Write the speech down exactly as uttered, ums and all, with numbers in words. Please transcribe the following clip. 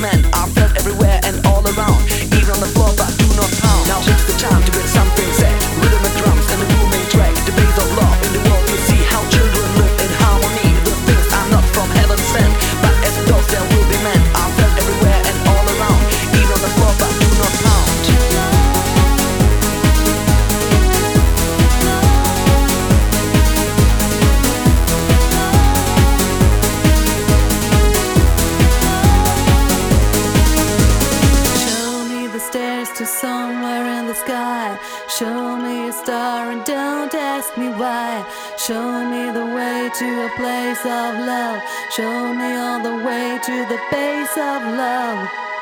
meant. I felt everywhere and all around, even on the floor but do not pound. Now it's the time to get something set. Rhythm and drums and the booming track, the bass of love in the world. You see how children live in harmony. The things are not from heaven sent, but as those there will be meant. I felt everywhere and all around, even on the floor but do not pound. To somewhere in the sky, show me a star and don't ask me why. Show me the way to a place of love. Show me all the way to the base of love.